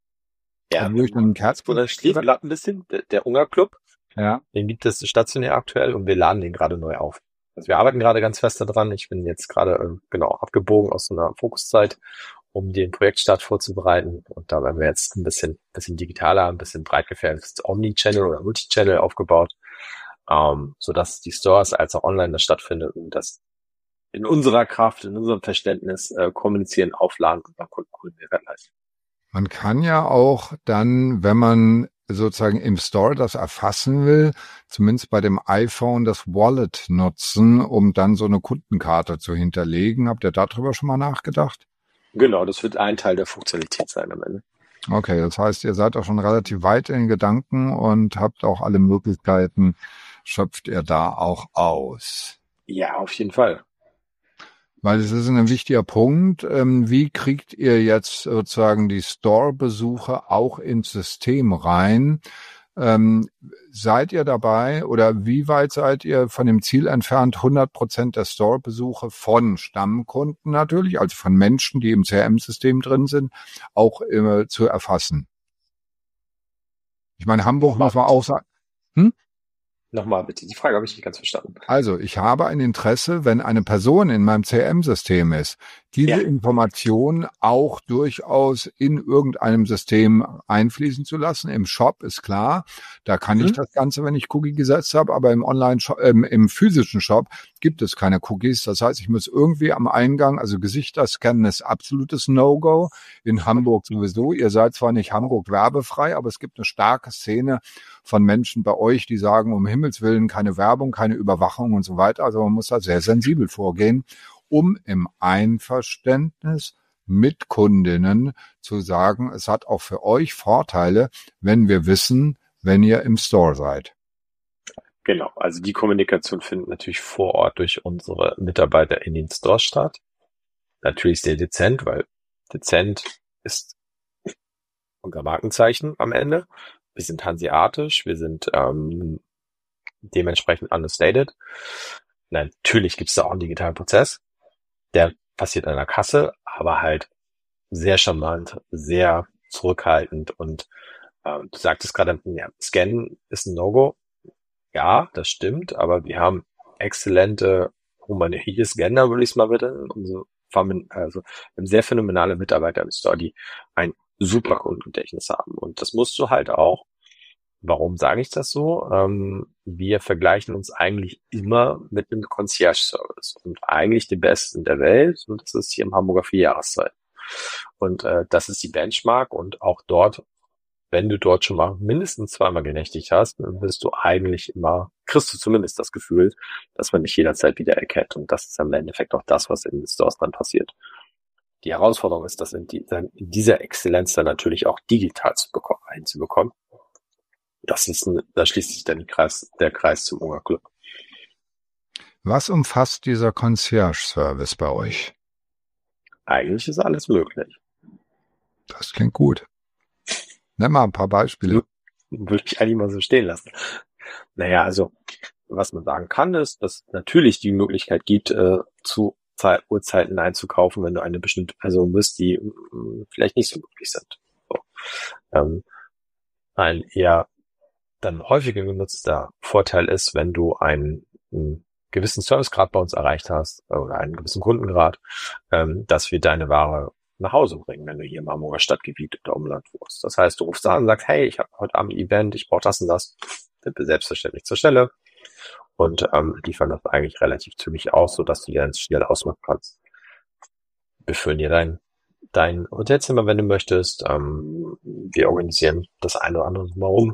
Ja, also, wo ich dann ein Herz oder Stieflatt ein bisschen, der, der Unger Club. Ja. Den gibt es stationär aktuell, und wir laden den gerade neu auf. Also wir arbeiten gerade ganz fest daran. Ich bin jetzt gerade äh, genau abgebogen aus so einer Fokuszeit, um den Projektstart vorzubereiten. Und da werden wir jetzt ein bisschen, bisschen digitaler, ein bisschen breit gefährliches Omni-Channel oder Multi-Channel aufgebaut, ähm, sodass die Stores als auch online das stattfindet, und das in unserer Kraft, in unserem Verständnis äh, kommunizieren, aufladen und beim Kunden coolen Mehrwert leisten. Man kann ja auch dann, wenn man sozusagen im Store das erfassen will, zumindest bei dem iPhone das Wallet nutzen, um dann so eine Kundenkarte zu hinterlegen. Habt ihr darüber schon mal nachgedacht? Genau, das wird ein Teil der Funktionalität sein am Ende. Okay, das heißt, ihr seid auch schon relativ weit in Gedanken und habt auch alle Möglichkeiten, schöpft ihr da auch aus? Ja, auf jeden Fall. Weil es ist ein wichtiger Punkt. Wie kriegt ihr jetzt sozusagen die Store-Besucher auch ins System rein? Ähm, seid ihr dabei, oder wie weit seid ihr von dem Ziel entfernt, hundert Prozent der Store-Besuche von Stammkunden natürlich, also von Menschen, die im C R M-System drin sind, auch äh, zu erfassen? Ich meine, Hamburg muss man auch sagen. Hm? Nochmal bitte, die Frage habe ich nicht ganz verstanden. Also, ich habe ein Interesse, wenn eine Person in meinem C R M-System ist, diese ja. Information auch durchaus in irgendeinem System einfließen zu lassen. Im Shop ist klar, da kann mhm. ich das Ganze, wenn ich Cookie gesetzt habe, aber im Online-Shop, ähm, im physischen Shop gibt es keine Cookies. Das heißt, ich muss irgendwie am Eingang, also Gesichter scannen ist absolutes No-Go. In Hamburg sowieso. Ihr seid zwar nicht Hamburg werbefrei, aber es gibt eine starke Szene von Menschen bei euch, die sagen, um Himmels Willen keine Werbung, keine Überwachung und so weiter. Also man muss da sehr sensibel vorgehen, um im Einverständnis mit Kundinnen zu sagen, es hat auch für euch Vorteile, wenn wir wissen, wenn ihr im Store seid. Genau, also die Kommunikation findet natürlich vor Ort durch unsere Mitarbeiter in den Stores statt. Natürlich sehr dezent, weil dezent ist unser Markenzeichen am Ende. Wir sind hanseatisch, wir sind ähm, dementsprechend understated. Natürlich gibt es da auch einen digitalen Prozess, der passiert an der Kasse, aber halt sehr charmant, sehr zurückhaltend und äh, du sagtest gerade, ja, Scannen ist ein No-Go. Ja, das stimmt, aber wir haben exzellente humanoide Scanner, würde ich es mal bitte. Also, also wir haben sehr phänomenale Mitarbeiter im Store, die ein super Kundengedächtnis haben. Und das musst du halt auch. Warum sage ich das so? Ähm, wir vergleichen uns eigentlich immer mit einem Concierge-Service und eigentlich den besten der Welt. Und das ist hier im Hamburger Vierjahreszeit. Und äh, das ist die Benchmark. Und auch dort, wenn du dort schon mal mindestens zweimal genächtigt hast, dann wirst du eigentlich immer, kriegst du zumindest das Gefühl, dass man dich jederzeit wieder erkennt. Und das ist im Endeffekt auch das, was in den Stores dann passiert. Die Herausforderung ist, das in, die, in dieser Exzellenz dann natürlich auch digital zu bekommen, einzubekommen. Das ist ein, da schließt sich dann die Kreis, der Kreis zum Unger Club. Was umfasst dieser Concierge-Service bei euch? Eigentlich ist alles möglich. Das klingt gut. Nenn mal ein paar Beispiele. Würde ich eigentlich mal so stehen lassen. Naja, also was man sagen kann, ist, dass natürlich die Möglichkeit gibt, äh, zu Zeit, Uhrzeiten einzukaufen, wenn du eine bestimmte Person bist, die mh, vielleicht nicht so möglich sind. So. Ähm, ein eher dann häufiger genutzter Vorteil ist, wenn du einen, einen gewissen Servicegrad bei uns erreicht hast oder einen gewissen Kundengrad, ähm, dass wir deine Ware nach Hause bringen, wenn du hier im Hamburger Stadtgebiet oder Umland wohnst. Das heißt, du rufst da an und sagst, hey, ich habe heute Abend ein Event, ich brauche das und das, sind wir selbstverständlich zur Stelle und ähm, liefern das eigentlich relativ zügig aus, sodass du dir ganz schnell ausmachen kannst. Wir führen dir dein, dein Hotelzimmer, wenn du möchtest. Ähm, wir organisieren das eine oder andere mal um.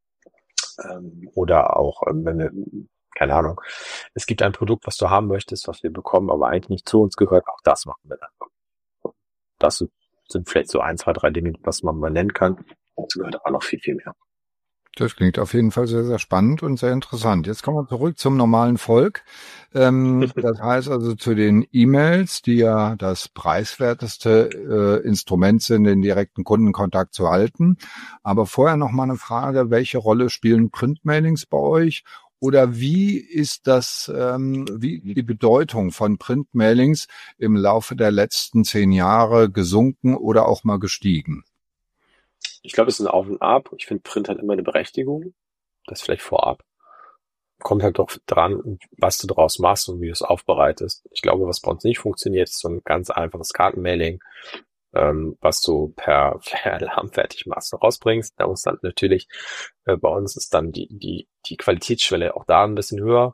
Ähm, oder auch, ähm, wenn wir, keine Ahnung, es gibt ein Produkt, was du haben möchtest, was wir bekommen, aber eigentlich nicht zu uns gehört, auch das machen wir dann. Das sind vielleicht so ein, zwei, drei Dinge, was man mal nennen kann. Dazu gehört aber noch viel, viel mehr. Das klingt auf jeden Fall sehr, sehr spannend und sehr interessant. Jetzt kommen wir zurück zum normalen Volk. Ähm, das heißt also zu den E-Mails, die ja das preiswerteste äh, Instrument sind, den direkten Kundenkontakt zu halten. Aber vorher noch mal eine Frage, welche Rolle spielen Printmailings bei euch? Oder wie ist das, ähm, wie die Bedeutung von Printmailings im Laufe der letzten zehn Jahre gesunken oder auch mal gestiegen? Ich glaube, es ist ein Auf und Ab. Ich finde, Print hat immer eine Berechtigung. Das vielleicht vorab. Kommt halt doch dran, was du draus machst und wie du es aufbereitest. Ich glaube, was bei uns nicht funktioniert, ist so ein ganz einfaches Kartenmailing, ähm, was du per Alarm fertig machst und rausbringst. Da muss dann natürlich, äh, bei uns ist dann die, die, die Qualitätsschwelle auch da ein bisschen höher.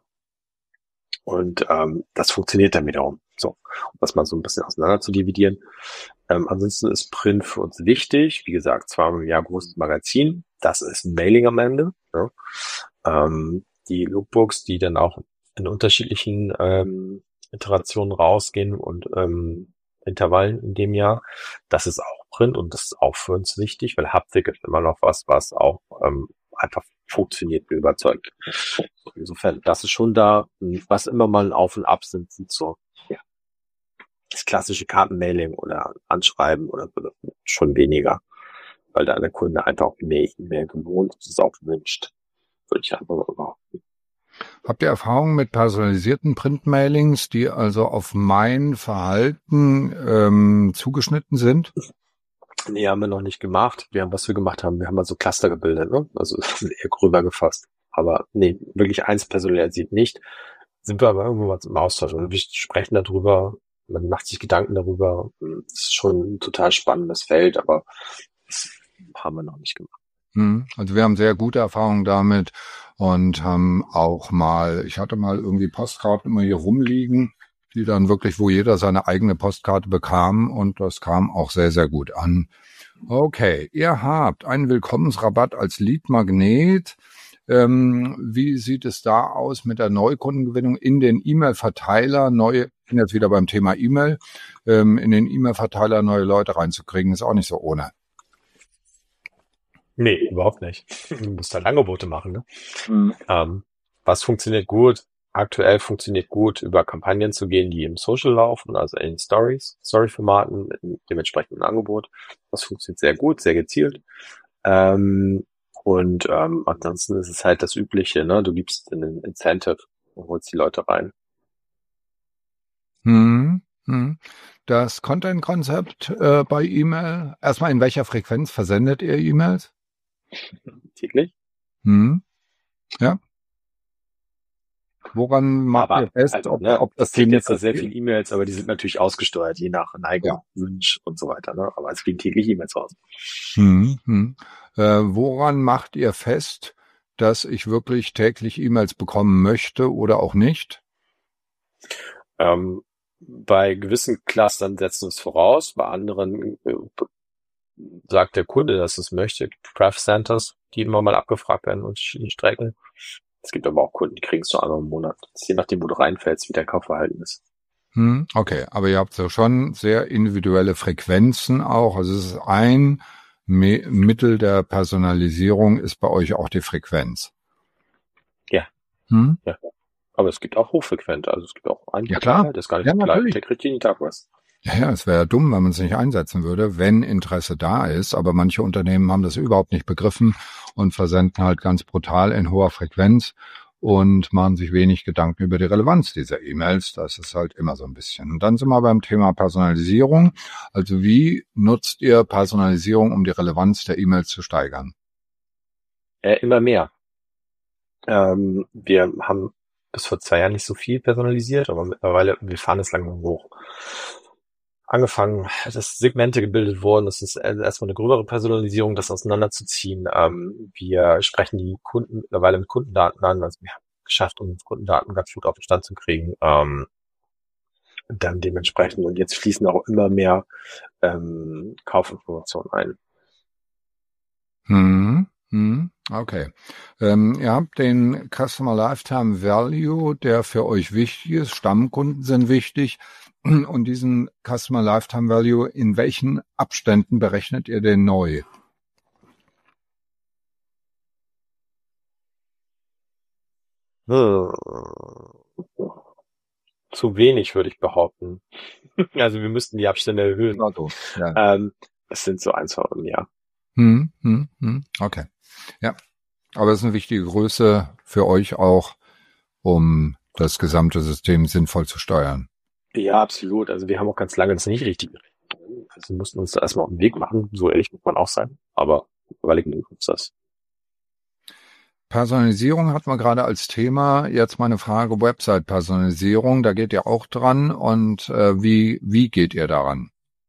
Und ähm, das funktioniert dann wiederum. So, um das mal so ein bisschen auseinander zu dividieren. Ähm, ansonsten ist Print für uns wichtig. Wie gesagt, zweimal im Jahr großes Magazin. Das ist ein Mailing am Ende. Ja. Ähm, die Lookbooks, die dann auch in unterschiedlichen ähm, Iterationen rausgehen und ähm, Intervallen in dem Jahr. Das ist auch Print und das ist auch für uns wichtig, weil Haptik ist immer noch was, was auch ähm, einfach funktioniert, wie überzeugt. Insofern, das ist schon da. Was immer mal ein Auf und Ab sind, sind so ja, das klassische Kartenmailing oder Anschreiben oder schon weniger, weil da der Kunde einfach mehr, mehr gewohnt ist, auch gewünscht, würde ich einfach mal behaupten. Habt ihr Erfahrungen mit personalisierten Printmailings, die also auf mein Verhalten ähm, zugeschnitten sind? Nee, haben wir noch nicht gemacht. Wir haben, was wir gemacht haben, wir haben mal so Cluster gebildet, ne? Also eher gröber gefasst. Aber nee, wirklich eins personalisiert nicht. Sind wir aber irgendwo mal im Austausch und wir sprechen darüber, man macht sich Gedanken darüber. Das ist schon ein total spannendes Feld, aber das haben wir noch nicht gemacht. Also wir haben sehr gute Erfahrungen damit und haben auch mal, ich hatte mal irgendwie Postkarten immer hier rumliegen, die dann wirklich, wo jeder seine eigene Postkarte bekam und das kam auch sehr, sehr gut an. Okay, ihr habt einen Willkommensrabatt als Leadmagnet. Ähm, wie sieht es da aus mit der Neukundengewinnung in den E-Mail-Verteiler? Neue, ich bin jetzt wieder beim Thema E-Mail, ähm, in den E-Mail-Verteiler neue Leute reinzukriegen, ist auch nicht so ohne. Nee, überhaupt nicht. Du musst halt Angebote machen, ne? Mhm. Ähm, was funktioniert gut? aktuell funktioniert gut, über Kampagnen zu gehen, die im Social laufen, also in Stories, Story-Formaten mit einem dementsprechenden Angebot. Das funktioniert sehr gut, sehr gezielt. Ähm, und ähm, ansonsten ist es halt das Übliche, ne? Du gibst einen Incentive und holst die Leute rein. Hm, hm. Das Content-Konzept äh, bei E-Mail, erstmal in welcher Frequenz versendet ihr E-Mails? Täglich. Hm. Ja. Woran macht Aber ihr fest, also, ob, ne, ob ich das kriege Ihnen jetzt da sehr interessiert? viele E-Mails, aber die sind natürlich ausgesteuert, je nach Neigung, Ja. Wunsch und so weiter. Ne? Aber es kriegen täglich E-Mails raus. Hm, hm. Äh, woran macht ihr fest, dass ich wirklich täglich E-Mails bekommen möchte oder auch nicht? Ähm, bei gewissen Clustern setzen wir es voraus, bei anderen äh, sagt der Kunde, dass es möchte. Craft Centers, die immer mal abgefragt werden und die Strecken. Es gibt aber auch Kunden, die kriegen es nur einmal im Monat. Das ist je nachdem, wo du reinfällst, wie dein Kaufverhalten ist. Hm, okay, aber ihr habt so schon sehr individuelle Frequenzen auch. Also es ist ein Me- Mittel der Personalisierung ist bei euch auch die Frequenz. Ja. Hm? Ja. Aber es gibt auch hochfrequente. Also es gibt auch einen Ja klar, Verteiler, der ist gar nicht ja so klein, natürlich. der kriegt jeden Tag was. Ja, ja, es wäre ja dumm, wenn man es nicht einsetzen würde, wenn Interesse da ist. Aber manche Unternehmen haben das überhaupt nicht begriffen und versenden halt ganz brutal in hoher Frequenz und machen sich wenig Gedanken über die Relevanz dieser E-Mails. Das ist halt immer so ein bisschen. Und dann sind wir beim Thema Personalisierung. Also wie nutzt ihr Personalisierung, um die Relevanz der E-Mails zu steigern? Äh, immer mehr. Ähm, wir haben bis vor zwei Jahren nicht so viel personalisiert, aber mittlerweile, wir fahren es langsam hoch. Angefangen, dass Segmente gebildet wurden, das ist erstmal eine gröbere Personalisierung, das auseinanderzuziehen. Ähm, wir sprechen die Kunden mittlerweile mit Kundendaten an, also wir haben es geschafft, um Kundendaten ganz gut auf den Stand zu kriegen. Ähm, dann dementsprechend, und jetzt fließen auch immer mehr ähm, Kaufinformationen ein. Hm, hm, okay. Ähm, ihr habt den Customer Lifetime Value, der für euch wichtig ist. Stammkunden sind wichtig. Und diesen Customer Lifetime Value, in welchen Abständen berechnet ihr den neu? Zu wenig, würde ich behaupten. Also wir müssten die Abstände erhöhen. Also, ja. Ähm, es sind so ein, zwei im Jahr. Hm, hm, hm, okay. Ja. Aber es ist eine wichtige Größe für euch auch, um das gesamte System sinnvoll zu steuern. Ja, absolut. Also wir haben auch ganz lange das nicht richtig gerechnet. Also wir mussten uns da erstmal auf den Weg machen. So ehrlich muss man auch sein. Aber mittlerweile genug uns das. Personalisierung hatten wir gerade als Thema. Jetzt meine Frage, Website-Personalisierung, da geht ihr auch dran. Und äh, wie, wie geht ihr daran?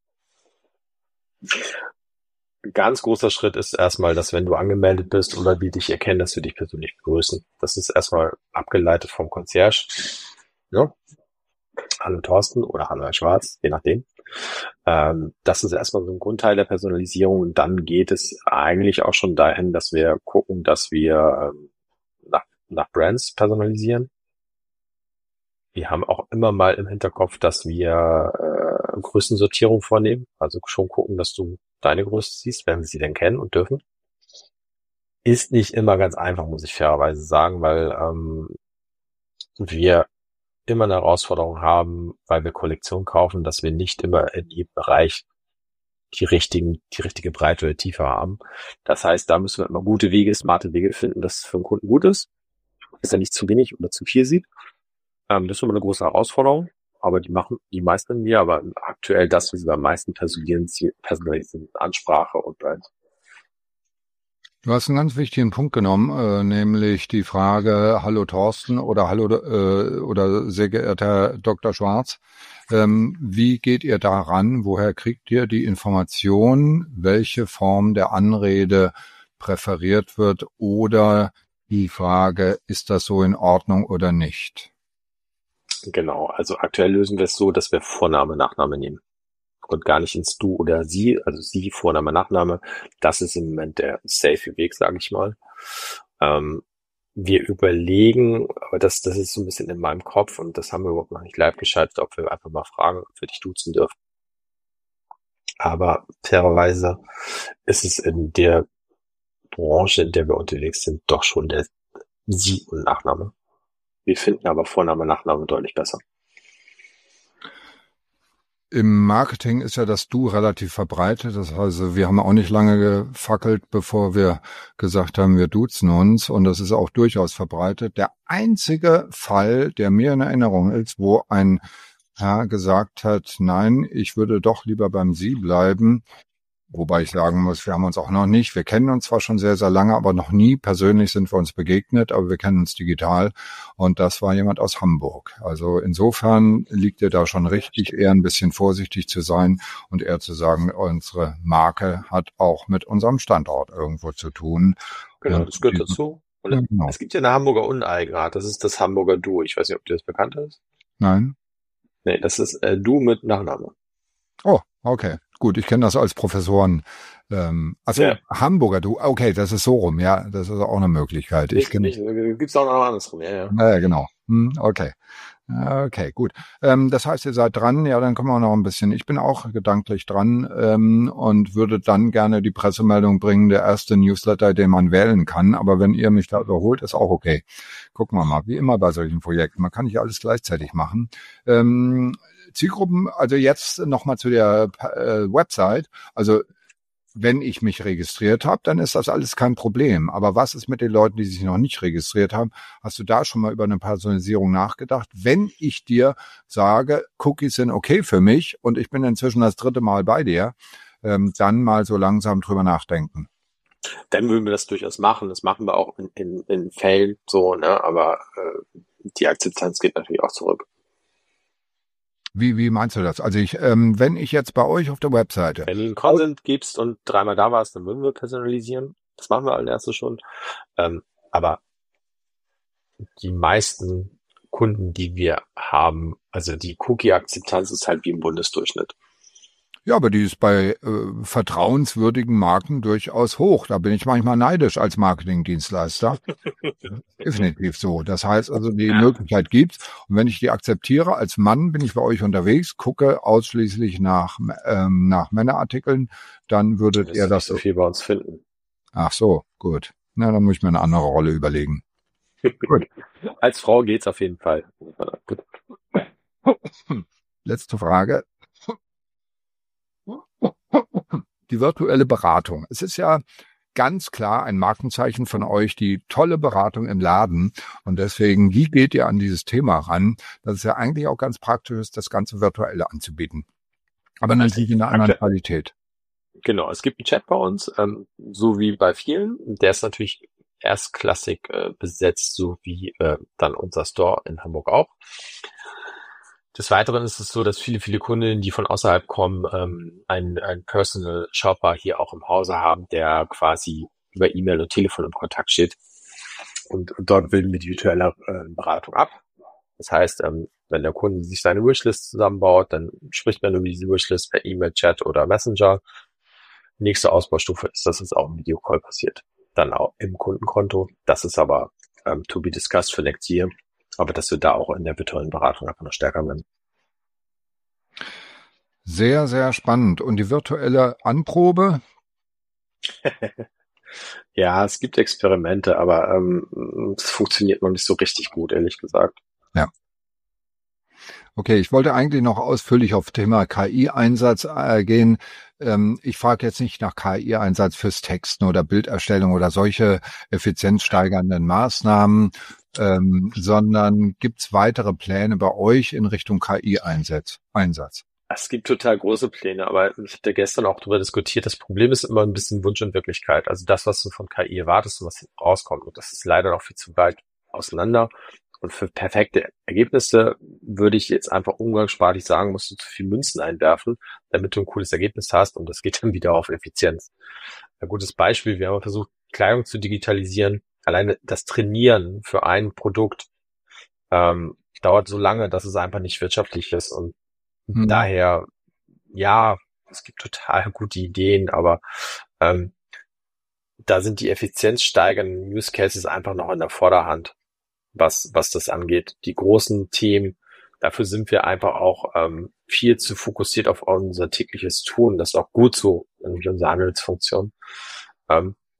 Ein ganz großer Schritt ist erstmal, dass wenn du angemeldet bist oder die dich erkennen, dass wir dich persönlich begrüßen. Das ist erstmal abgeleitet vom Concierge. Ja. Hallo Thorsten oder Hallo Herr Schwarz, je nachdem. Ähm, das ist erstmal so ein Grundteil der Personalisierung. Und dann geht es eigentlich auch schon dahin, dass wir gucken, dass wir ähm, nach, nach Brands personalisieren. Wir haben auch immer mal im Hinterkopf, dass wir äh, Größensortierung vornehmen. Also schon gucken, dass du deine Größe siehst, wenn wir sie denn kennen und dürfen. Ist nicht immer ganz einfach, muss ich fairerweise sagen, weil ähm, wir immer eine Herausforderung haben, weil wir Kollektion kaufen, dass wir nicht immer in jedem Bereich die richtigen, die richtige Breite oder Tiefe haben. Das heißt, da müssen wir immer gute Wege, smarte Wege finden, dass es für den Kunden gut ist, dass er nicht zu wenig oder zu viel sieht. Ähm, das ist immer eine große Herausforderung, aber die machen die meisten wir, aber aktuell das, was wir am meisten personalisieren, personalisieren Ansprache und Brand. Du hast einen ganz wichtigen Punkt genommen, äh, nämlich die Frage, hallo Thorsten oder hallo äh, oder sehr geehrter Herr Doktor Schwarz, ähm, wie geht ihr daran? Woher kriegt ihr die Information, welche Form der Anrede präferiert wird oder die Frage, ist das so in Ordnung oder nicht? Genau, also aktuell lösen wir es so, dass wir Vorname, Nachname nehmen und gar nicht ins Du oder Sie, also Sie, Vorname, Nachname. Das ist im Moment der safe Weg, sage ich mal. Ähm, wir überlegen, aber das, das ist so ein bisschen in meinem Kopf und das haben wir überhaupt noch nicht live geschaltet, ob wir einfach mal fragen, ob wir dich duzen dürfen. Aber fairerweise ist es in der Branche, in der wir unterwegs sind, doch schon der Sie und Nachname. Wir finden aber Vorname, Nachname deutlich besser. Im Marketing ist ja das Du relativ verbreitet. Das heißt, wir haben auch nicht lange gefackelt, bevor wir gesagt haben, wir duzen uns. Und das ist auch durchaus verbreitet. Der einzige Fall, der mir in Erinnerung ist, wo ein Herr gesagt hat, nein, ich würde doch lieber beim Sie bleiben. Wobei ich sagen muss, wir haben uns auch noch nicht, wir kennen uns zwar schon sehr, sehr lange, aber noch nie persönlich sind wir uns begegnet, aber wir kennen uns digital und das war jemand aus Hamburg. Also insofern liegt dir da schon richtig, eher ein bisschen vorsichtig zu sein und eher zu sagen, unsere Marke hat auch mit unserem Standort irgendwo zu tun. Genau, das gehört dazu. Und ja, genau. Es gibt ja eine Hamburger Uneigenart, das ist das Hamburger Du. Ich weiß nicht, ob dir das bekannt ist. Nein. Nee, das ist äh, Du mit Nachname. Oh, okay. Gut, ich kenne das als Professoren. Ähm, also ja. Hamburger Du, okay, das ist so rum, ja, das ist auch eine Möglichkeit. Ich kenne. Gibt's auch noch andersrum, ja, ja. Ja, genau. Hm, okay. Okay, gut. Ähm, das heißt, ihr seid dran, ja, dann kommen wir noch ein bisschen. Ich bin auch gedanklich dran ähm, und würde dann gerne die Pressemeldung bringen, der erste Newsletter, den man wählen kann. Aber wenn ihr mich da überholt, ist auch okay. Gucken wir mal, wie immer bei solchen Projekten. Man kann nicht alles gleichzeitig machen. Ähm, Zielgruppen, also jetzt nochmal zu der äh, Website. Also wenn ich mich registriert habe, dann ist das alles kein Problem. Aber was ist mit den Leuten, die sich noch nicht registriert haben? Hast du da schon mal über eine Personalisierung nachgedacht? Wenn ich dir sage, Cookies sind okay für mich und ich bin inzwischen das dritte Mal bei dir, ähm, dann mal so langsam drüber nachdenken. Dann würden wir das durchaus machen. Das machen wir auch in, in, in Fällen so, ne? Aber äh, die Akzeptanz geht natürlich auch zurück. Wie, wie meinst du das? Also ich, ähm, wenn ich jetzt bei euch auf der Webseite... Wenn du einen Consent gibst und dreimal da warst, dann würden wir personalisieren. Das machen wir als erstes schon. Ähm, aber die meisten Kunden, die wir haben, also die Cookie-Akzeptanz ist halt wie im Bundesdurchschnitt. Ja, aber die ist bei äh, vertrauenswürdigen Marken durchaus hoch. Da bin ich manchmal neidisch als Marketingdienstleister. Definitiv so. Das heißt also, die ja. Möglichkeit gibt's. Und wenn ich die akzeptiere, als Mann bin ich bei euch unterwegs, gucke ausschließlich nach ähm, nach Männerartikeln, dann würdet ihr das so viel bei uns finden. Ach so, gut. Na, dann muss ich mir eine andere Rolle überlegen. Gut. Als Frau geht's auf jeden Fall. Letzte Frage. Die virtuelle Beratung. Es ist ja ganz klar ein Markenzeichen von euch, die tolle Beratung im Laden. Und deswegen, wie geht ihr an dieses Thema ran? Das ist ja eigentlich auch ganz praktisch ist, das ganze Virtuelle anzubieten. Aber natürlich in einer anderen Qualität. Genau, es gibt einen Chat bei uns, ähm, so wie bei vielen. Der ist natürlich erstklassig äh, besetzt, so wie äh, dann unser Store in Hamburg auch. Des Weiteren ist es so, dass viele, viele Kunden, die von außerhalb kommen, ähm, einen, einen Personal Shopper hier auch im Hause haben, der quasi über E-Mail und Telefon im Kontakt steht. Und, und dort bilden wir die virtuelle äh, Beratung ab. Das heißt, ähm, wenn der Kunde sich seine Wishlist zusammenbaut, dann spricht man über diese Wishlist per E-Mail, Chat oder Messenger. Nächste Ausbaustufe ist, dass es auch im Videocall passiert. Dann auch im Kundenkonto. Das ist aber ähm, to be discussed für next year. Aber dass wir da auch in der virtuellen Beratung einfach noch stärker werden. Sehr, sehr spannend. Und die virtuelle Anprobe? Ja, es gibt Experimente, aber ähm, es funktioniert noch nicht so richtig gut, ehrlich gesagt. Ja. Okay, ich wollte eigentlich noch ausführlich auf Thema K I-Einsatz äh, gehen. Ähm, ich frage jetzt nicht nach K I-Einsatz fürs Texten oder Bilderstellung oder solche effizienzsteigernden Maßnahmen, ähm, sondern gibt's weitere Pläne bei euch in Richtung K I-Einsatz? Einsatz? Es gibt total große Pläne, aber ich habe ja gestern auch darüber diskutiert. Das Problem ist immer ein bisschen Wunsch und Wirklichkeit. Also das, was du von K I erwartest und was rauskommt, und das ist leider noch viel zu weit auseinander. Und für perfekte Ergebnisse würde ich jetzt einfach umgangssprachlich sagen, musst du zu viel Münzen einwerfen, damit du ein cooles Ergebnis hast. Und das geht dann wieder auf Effizienz. Ein gutes Beispiel, wir haben versucht, Kleidung zu digitalisieren. Alleine das Trainieren für ein Produkt ähm, dauert so lange, dass es einfach nicht wirtschaftlich ist. Und mhm. daher, ja, es gibt total gute Ideen, aber ähm, da sind die effizienzsteigernden Use Cases einfach noch in der Vorderhand, was was das angeht. Die großen Themen, dafür sind wir einfach auch ähm, viel zu fokussiert auf unser tägliches Tun. Das ist auch gut so, nämlich unsere Handelsfunktion. Ähm,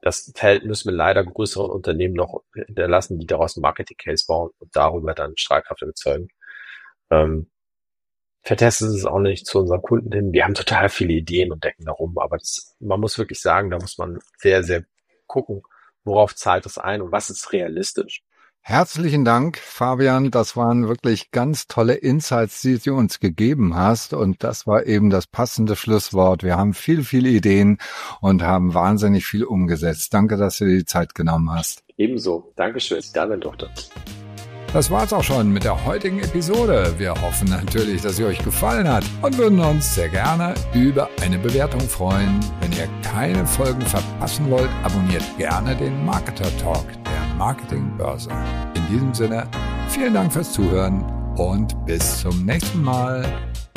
das Feld müssen wir leider größeren Unternehmen noch hinterlassen, die daraus einen Marketing-Case bauen und darüber dann Strahlkraft erzeugen. Ähm, vertesten es auch nicht zu unseren Kunden hin. Wir haben total viele Ideen und decken darum, aber das, man muss wirklich sagen, da muss man sehr, sehr gucken, worauf zahlt es ein und was ist realistisch. Herzlichen Dank, Fabian. Das waren wirklich ganz tolle Insights, die du uns gegeben hast. Und das war eben das passende Schlusswort. Wir haben viel, viele Ideen und haben wahnsinnig viel umgesetzt. Danke, dass du dir die Zeit genommen hast. Ebenso. Dankeschön, dass ich da sein durfte. Das war's auch schon mit der heutigen Episode. Wir hoffen natürlich, dass sie euch gefallen hat und würden uns sehr gerne über eine Bewertung freuen. Wenn ihr keine Folgen verpassen wollt, abonniert gerne den Marketer Talk der Marketingbörse. In diesem Sinne, vielen Dank fürs Zuhören und bis zum nächsten Mal.